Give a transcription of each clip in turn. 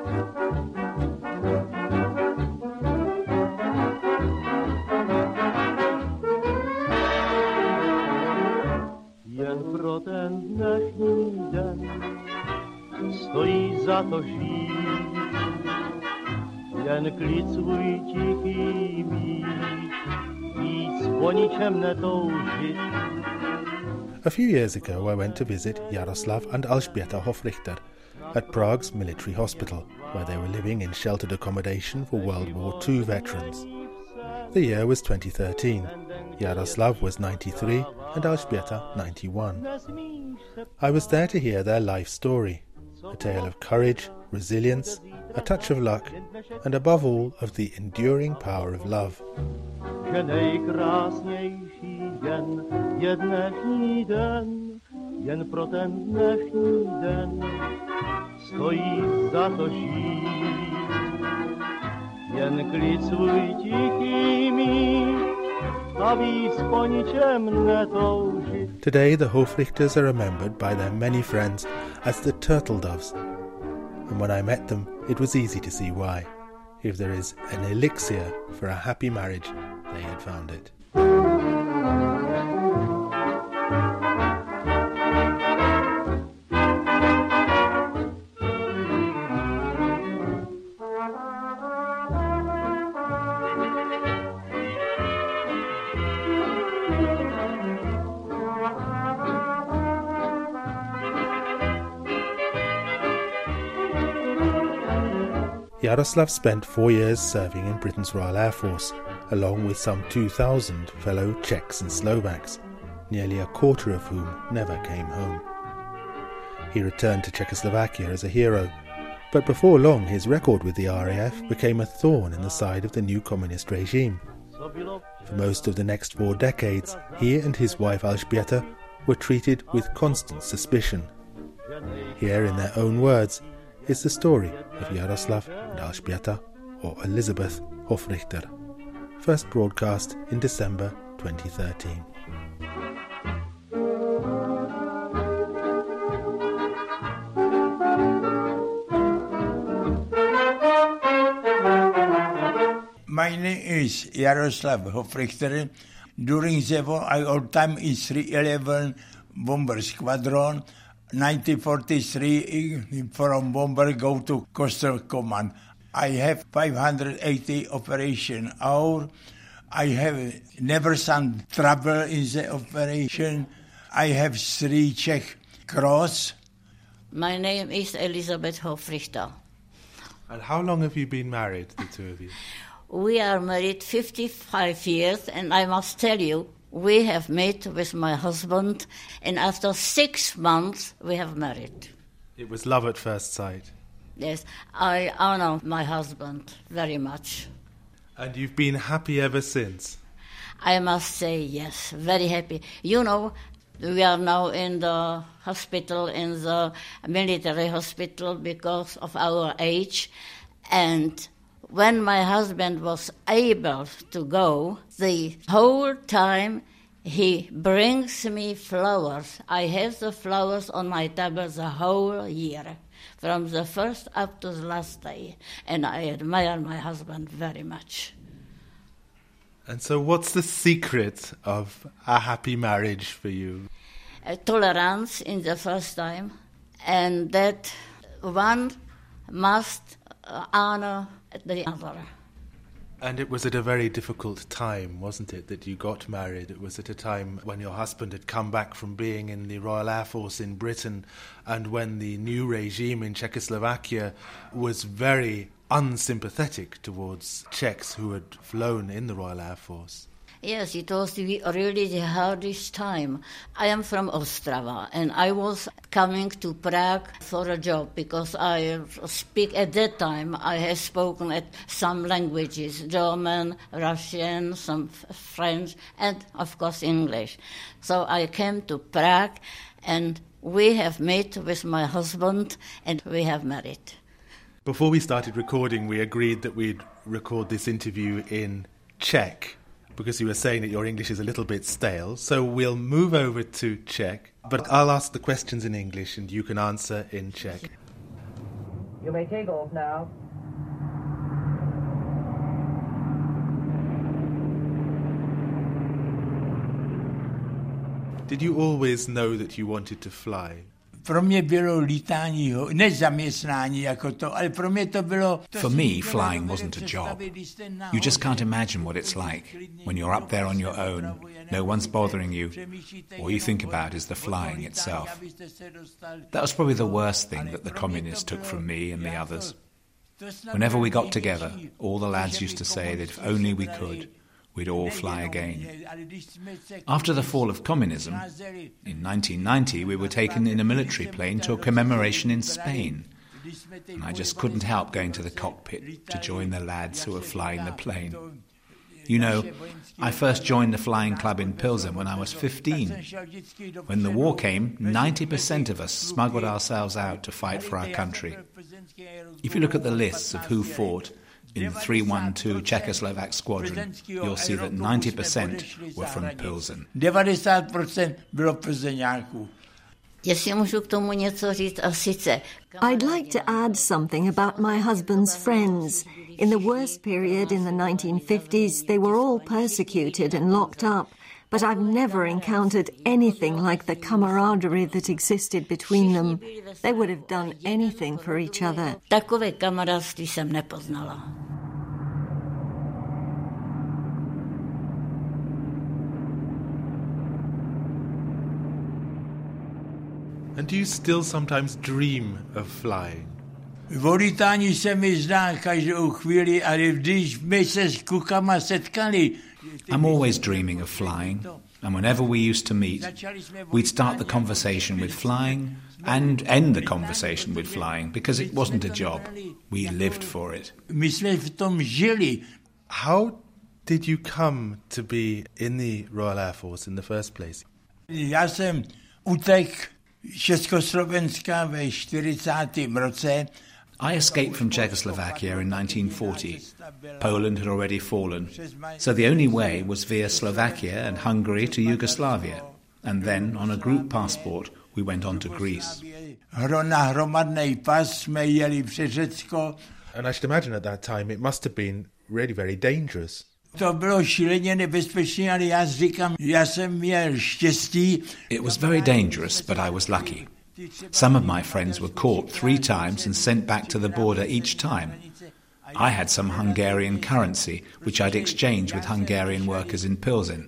Jen pro ten dnešní den stojí za to žít, jen klid svůj tichý mít, víc po ničem netoužit. A few years ago I went to visit Jaroslav and Alžběta Hofrichter at Prague's military hospital, where they were living in sheltered accommodation for World War II veterans. The year was 2013. Jaroslav was 93 and Alžběta 91. I was there to hear their life story, a tale of courage, resilience, a touch of luck, and above all of the enduring power of love. Že nejkrásnější den je dnešní den, jen pro ten dnešní den stojí za to žít. Jen klid svůj tichý mít a víc po ničem netoužit. Today the Hofrichters are remembered by their many friends as the Turtle Doves. And when I met them, it was easy to see why. If there is an elixir for a happy marriage, they had found it. Jaroslav spent 4 years serving in Britain's Royal Air Force, along with some 2,000 fellow Czechs and Slovaks, nearly a quarter of whom never came home. He returned to Czechoslovakia as a hero, but before long his record with the RAF became a thorn in the side of the new communist regime. For most of the next 4 decades, he and his wife Alžběta were treated with constant suspicion. Here, in their own words, is the story of Jaroslav and Alžběta, or Elizabeth Hofrichter, first broadcast in December 2013. My name is Jaroslav Hofrichter. During the war, I all-time in 311 Bomber Squadron. 1943, from Bomber go to Coastal Command. I have 580 operation hour. I have never some trouble in the operation. I have 3 Czech Cross. My name is Elizabeth Hofrichter. And how long have you been married, the two of you? We are married 55 years, and I must tell you, we have met with my husband, and after 6 months we have married. It was love at first sight. Yes, I honor my husband very much. And you've been happy ever since? I must say yes, very happy. You know, we are now in the hospital, in the military hospital because of our age, and when my husband was able to go, the whole time he brings me flowers. I have the flowers on my table the whole year, from the first up to the last day, and I admire my husband very much. And so what's the secret of a happy marriage for you? Tolerance in the first time, and that one must honor the other. And it was at a very difficult time, wasn't it, that you got married? It was at a time when your husband had come back from being in the Royal Air Force in Britain, and when the new regime in Czechoslovakia was very unsympathetic towards Czechs who had flown in the Royal Air Force. Yes, it was really the hardest time. I am from Ostrava, and I was coming to Prague for a job because I speak at that time. I have spoken at some languages, German, Russian, some French, and of course English. So I came to Prague, and we have met with my husband, and we have married. Before we started recording, we agreed that we'd record this interview in Czech, because you were saying that your English is a little bit stale. So we'll move over to Czech, but I'll ask the questions in English and you can answer in Czech. You may take off now. Did you always know that you wanted to fly? Pro mě bylo lítání nezaměstnání jako to, ale pro mě to bylo... For me, flying wasn't a job. You just can't imagine what it's like when you're up there on your own, no one's bothering you. All you think about is the flying itself. That was probably the worst thing that the communists took from me and the others. Whenever we got together, all the lads used to say that if only we could, we'd all fly again. After the fall of communism, in 1990 we were taken in a military plane to a commemoration in Spain, and I just couldn't help going to the cockpit to join the lads who were flying the plane. You know, I first joined the flying club in Pilsen when I was 15. When the war came, 90% of us smuggled ourselves out to fight for our country. If you look at the lists of who fought in the 312 Czechoslovak squadron, you'll see that 90% were from Pilsen. 90% bylo Plzeňáků. Jestli můžu k tomu něco říct, a sice... I'd like to add something about my husband's friends. In the worst period in the 1950s, they were all persecuted and locked up, but I've never encountered anything like the camaraderie that existed between them. They would have done anything for each other. Takové kamarádství jsem nepoznala. And do you still sometimes dream of flying? O lítání se mi zdá každou chvíli, ale když my se s klukama setkali... I'm always dreaming of flying, and whenever we used to meet, we'd start the conversation with flying and end the conversation with flying, because it wasn't a job. We lived for it. My jsme v tom žili. How did you come to be in the Royal Air Force in the first place? Já jsem utek Československa ve 40. roce. I escaped from Czechoslovakia in 1940. Poland had already fallen, so the only way was via Slovakia and Hungary to Yugoslavia, and then on a group passport we went on to Greece. Na hromadnej pas jsme jeli přes Řecko. And I should imagine at that time it must have been really very dangerous. To bylo šíleně nebezpečné, ale já říkám, já jsem měl štěstí. It was very dangerous, but I was lucky. Some of my friends were caught 3 times and sent back to the border each time. I had some Hungarian currency, which I'd exchanged with Hungarian workers in Pilsen.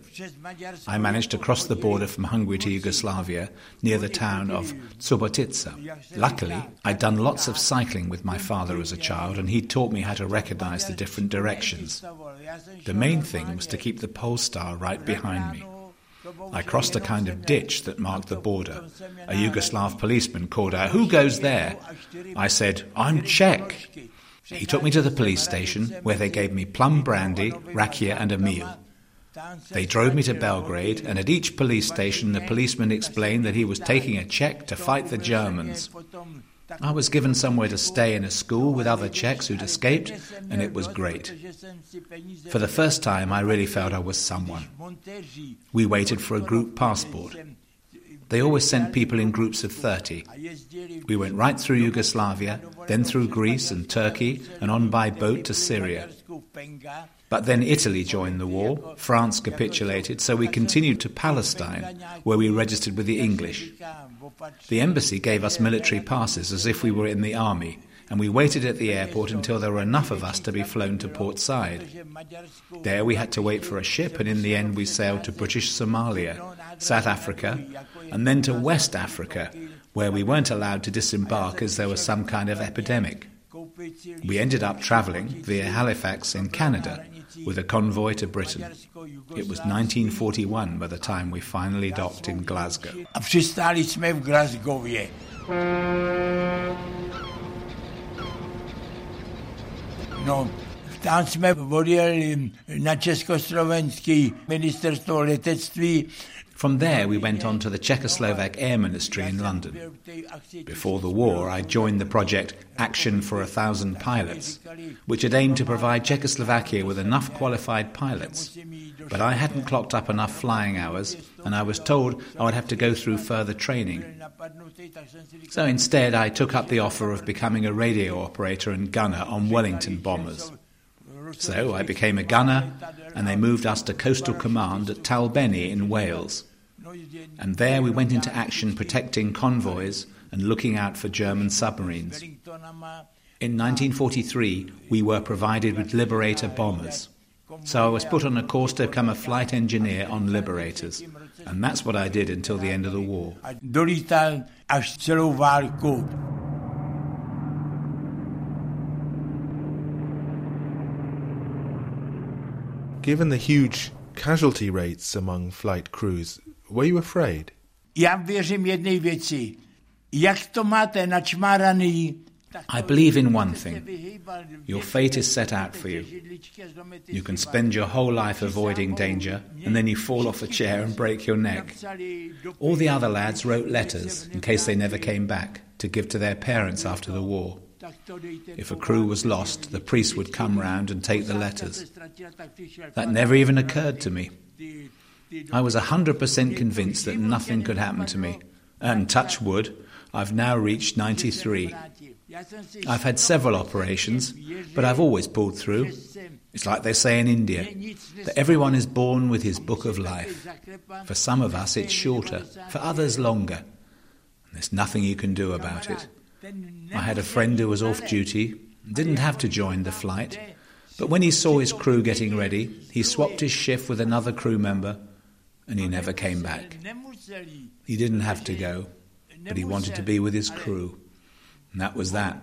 I managed to cross the border from Hungary to Yugoslavia near the town of Subotica. Luckily, I'd done lots of cycling with my father as a child, and he'd taught me how to recognize the different directions. The main thing was to keep the pole star right behind me. I crossed a kind of ditch that marked the border. A Yugoslav policeman called out, "Who goes there?" I said, "I'm Czech." He took me to the police station, where they gave me plum brandy, rakia and a meal. They drove me to Belgrade, and at each police station the policeman explained that he was taking a Czech to fight the Germans. I was given somewhere to stay in a school with other Czechs who'd escaped, and it was great. For the first time, I really felt I was someone. We waited for a group passport. They always sent people in groups of 30. We went right through Yugoslavia, then through Greece and Turkey, and on by boat to Syria. But then Italy joined the war, France capitulated, so we continued to Palestine, where we registered with the English. The embassy gave us military passes as if we were in the army, and we waited at the airport until there were enough of us to be flown to Port Said. There we had to wait for a ship, and in the end we sailed to British Somalia, South Africa, and then to West Africa, where we weren't allowed to disembark as there was some kind of epidemic. We ended up travelling via Halifax in Canada with a convoy to Britain. It was 1941 by the time we finally docked in Glasgow. A přistáli jsme v Glasgowě. No, tam jsme odjeli na československý ministerstvo letectví. From there we went on to the Czechoslovak Air Ministry in London. Before the war I joined the project Action for 1,000 Pilots, which had aimed to provide Czechoslovakia with enough qualified pilots. But I hadn't clocked up enough flying hours, and I was told I would have to go through further training. So instead I took up the offer of becoming a radio operator and gunner on Wellington bombers. So I became a gunner, and they moved us to Coastal Command at Talbenny in Wales. And there we went into action protecting convoys and looking out for German submarines. In 1943, we were provided with Liberator bombers. So I was put on a course to become a flight engineer on Liberators. And that's what I did until the end of the war. Dolítal až celou válku. Given the huge casualty rates among flight crews, were you afraid? Já věřím jedné věci. Jak to máte načmáraný, I believe in one thing. Your fate is set out for you. You can spend your whole life avoiding danger, and then you fall off a chair and break your neck. All the other lads wrote letters, in case they never came back, to give to their parents after the war. If a crew was lost, the priest would come round and take the letters. That never even occurred to me. I was 100% convinced that nothing could happen to me. And touch wood, I've now reached 93. I've had several operations, but I've always pulled through. It's like they say in India, that everyone is born with his book of life. For some of us it's shorter, for others longer. There's nothing you can do about it. I had a friend who was off duty, didn't have to join the flight, but when he saw his crew getting ready, he swapped his shift with another crew member, and he never came back. He didn't have to go, but he wanted to be with his crew. And that was that.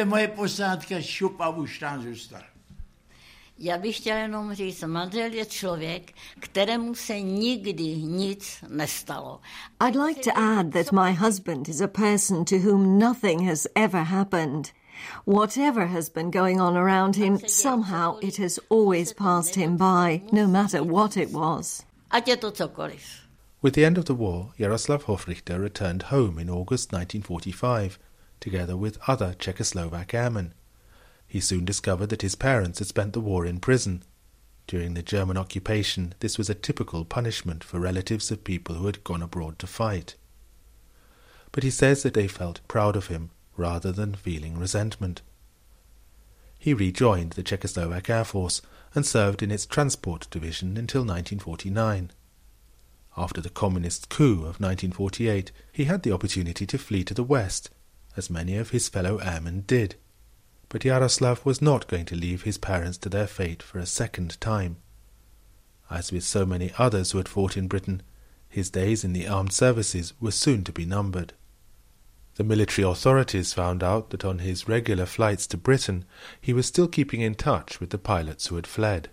Já bych chtěla jenom říct, manžel je člověk, kterému se nikdy nic nestalo. I'd like to add that my husband is a person to whom nothing has ever happened. Whatever has been going on around him, somehow it has always passed him by, no matter what it was. Ať je to cokoliv. With the end of the war, Jaroslav Hofrichter returned home in August 1945, together with other Czechoslovak airmen. He soon discovered that his parents had spent the war in prison. During the German occupation, this was a typical punishment for relatives of people who had gone abroad to fight. But he says that they felt proud of him, rather than feeling resentment. He rejoined the Czechoslovak Air Force and served in its transport division until 1949. After the communist coup of 1948, he had the opportunity to flee to the west, as many of his fellow airmen did. But Jaroslav was not going to leave his parents to their fate for a second time. As with so many others who had fought in Britain, his days in the armed services were soon to be numbered. The military authorities found out that on his regular flights to Britain, he was still keeping in touch with the pilots who had fled.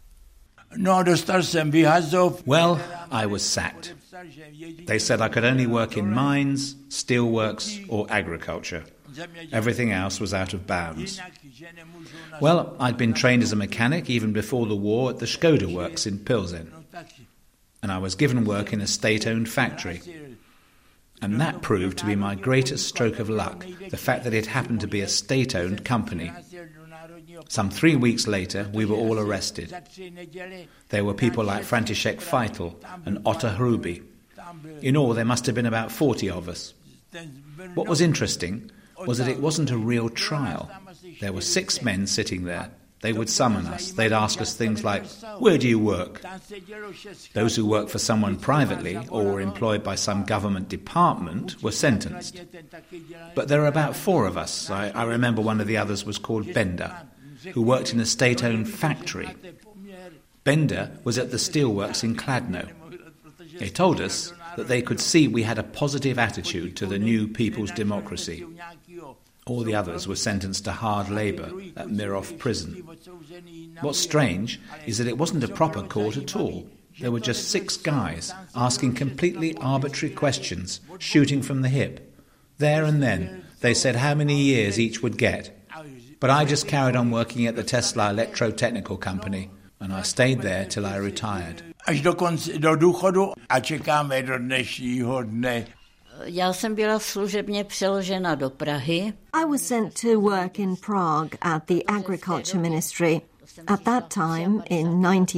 Well, I was sacked. They said I could only work in mines, steelworks, or agriculture. Everything else was out of bounds. Well, I'd been trained as a mechanic even before the war at the Škoda works in Pilsen. And I was given work in a state-owned factory. And that proved to be my greatest stroke of luck, the fact that it happened to be a state-owned company. Some 3 weeks later, we were all arrested. There were people like František Feitel and Otto Hruby. In all, there must have been about 40 of us. What was interesting was that it wasn't a real trial. There were 6 men sitting there. They would summon us. They'd ask us things like, "Where do you work?" Those who worked for someone privately or were employed by some government department were sentenced. But there were about 4 of us. I remember one of the others was called Bender, who worked in a state-owned factory. Bender was at the steelworks in Kladno. They told us that they could see we had a positive attitude to the new People's Democracy. All the others were sentenced to hard labour at Mirov prison. What's strange is that it wasn't a proper court at all. There were just 6 guys asking completely arbitrary questions, shooting from the hip. There and then, they said how many years each would get. But I just carried on working at the Tesla Electrotechnical Company, and I stayed there till I retired. Až do důchodu a čekáme do dnešního dne. Já jsem byla služebně přeložena do Prahy. I was sent to work in Prague at the Agriculture Ministry. At that time, in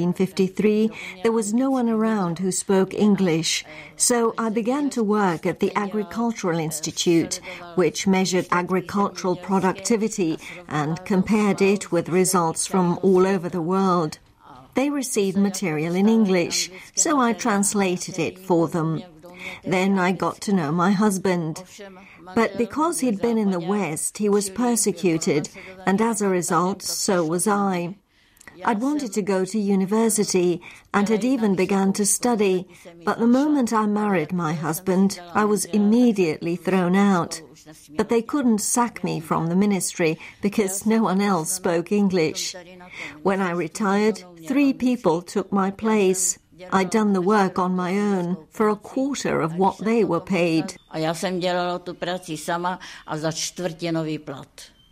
1953, there was no one around who spoke English, so I began to work at the Agricultural Institute, which measured agricultural productivity and compared it with results from all over the world. They received material in English, so I translated it for them. Then I got to know my husband. But because he'd been in the West, he was persecuted, and as a result, so was I. I'd wanted to go to university and had even begun to study, but the moment I married my husband, I was immediately thrown out. But they couldn't sack me from the ministry because no one else spoke English. When I retired, 3 people took my place. I'd done the work on my own for a quarter of what they were paid. A já jsem dělala tu práci sama a za čtvrtinový plat.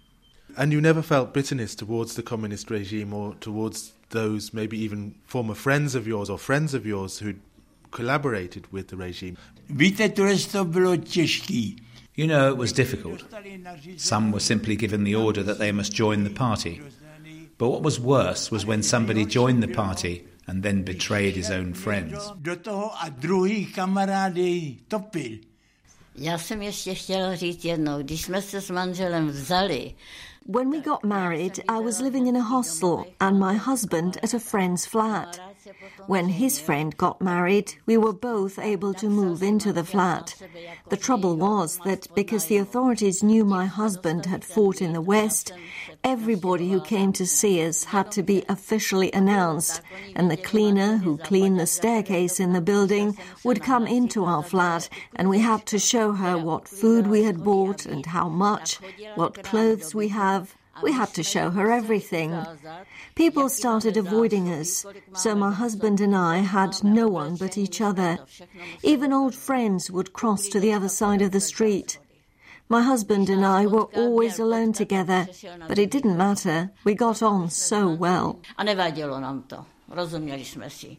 And you never felt bitterness towards the communist regime or towards those maybe even former friends of yours or friends of yours who collaborated with the regime? Víte, to bylo těžký. You know, it was difficult. Some were simply given the order that they must join the party. But what was worse was when somebody joined the party and then betrayed his own friends. Do toho a druhý kamarády topil. Já jsem ještě chtěla říct jednou, když jsme se s manželem vzali. When we got married, I was living in a hostel and my husband at a friend's flat. When his friend got married, we were both able to move into the flat. The trouble was that because the authorities knew my husband had fought in the West, everybody who came to see us had to be officially announced, and the cleaner who cleaned the staircase in the building would come into our flat, and we had to show her what food we had bought and how much, what clothes we have. We had to show her everything. People started avoiding us, so my husband and I had no one but each other. Even old friends would cross to the other side of the street. My husband and I were always alone together, but it didn't matter. We got on so well. A nevadilo nám to. Rozuměli jsme si.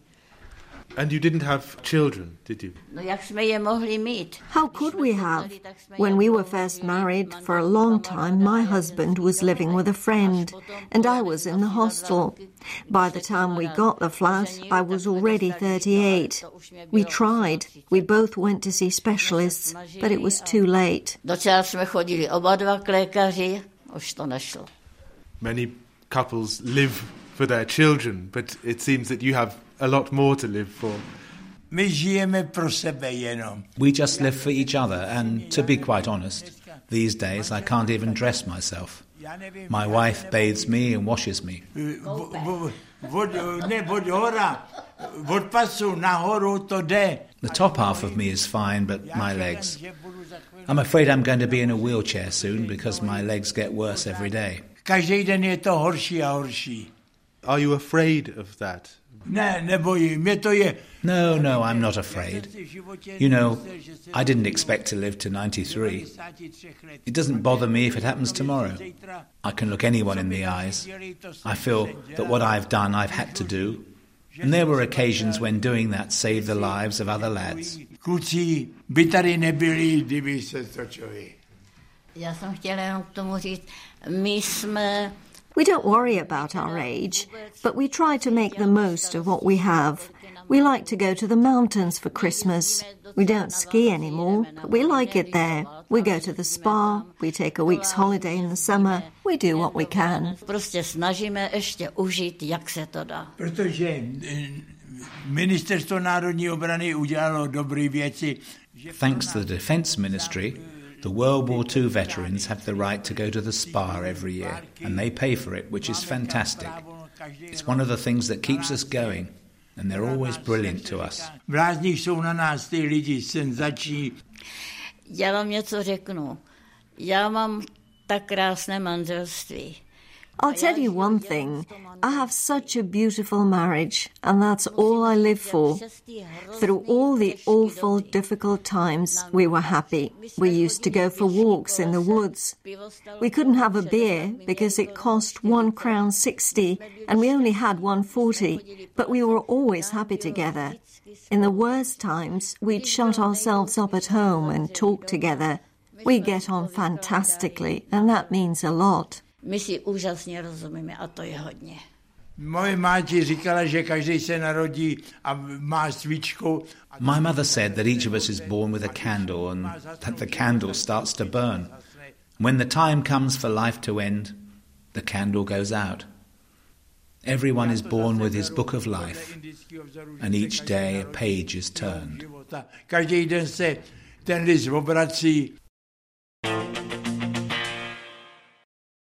And you didn't have children, did you? No jak jsme je mohli mít? How could we have? When we were first married, for a long time my husband was living with a friend, and I was in the hostel. By the time we got the flat, I was already 38. We tried. We both went to see specialists, but it was too late. Docela jsme chodili oba dva k lékaři, už to nešlo. Many couples live for their children, but it seems that you have a lot more to live for. My žijeme pro sebe jenom. We just live for each other, and to be quite honest, these days I can't even dress myself. My wife bathes me and washes me. The top half of me is fine, but my legs. I'm afraid I'm going to be in a wheelchair soon because my legs get worse every day. Každý den je to horší a horší. Are you afraid of that? Ne, nebojím, mě to je. No, I'm not afraid. You know, I didn't expect to live to 93. It doesn't bother me if it happens tomorrow. I can look anyone in the eyes. I feel that what I've done, I've had to do. And there were occasions when doing that saved the lives of other lads. Kluci by tady nebyli, kdyby se točili. Já jsem chtěla jenom k tomu říct, my jsme... We don't worry about our age, but we try to make the most of what we have. We like to go to the mountains for Christmas. We don't ski anymore, but we like it there. We go to the spa, we take a week's holiday in the summer. We do what we can. Prostě snažíme ještě užít, jak se to dá. Protože Ministerstvo národní obrany udělalo dobré věci. Thanks to the Defence Ministry, the World War II veterans have the right to go to the spa every year, and they pay for it, which is fantastic. It's one of the things that keeps us going, and they're always brilliant to us. V lázních jsou na nás ty lidi senzační. Já vám něco řeknu. Já mám tak krásné manželství. I'll tell you one thing. I have such a beautiful marriage, and that's all I live for. Through all the awful, difficult times, we were happy. We used to go for walks in the woods. We couldn't have a beer because it cost £1.60, and we only had £1.40, but we were always happy together. In the worst times, we'd shut ourselves up at home and talk together. We get on fantastically, and that means a lot. My si úžasně rozumíme a to je hodně. Moje máti říkala, že každý se narodí a má svíčku. My mother said that each of us is born with a candle and that the candle starts to burn. When the time comes for life to end, the candle goes out. Everyone is born with his book of life, and each day a page is turned. Každý den se ten list obrací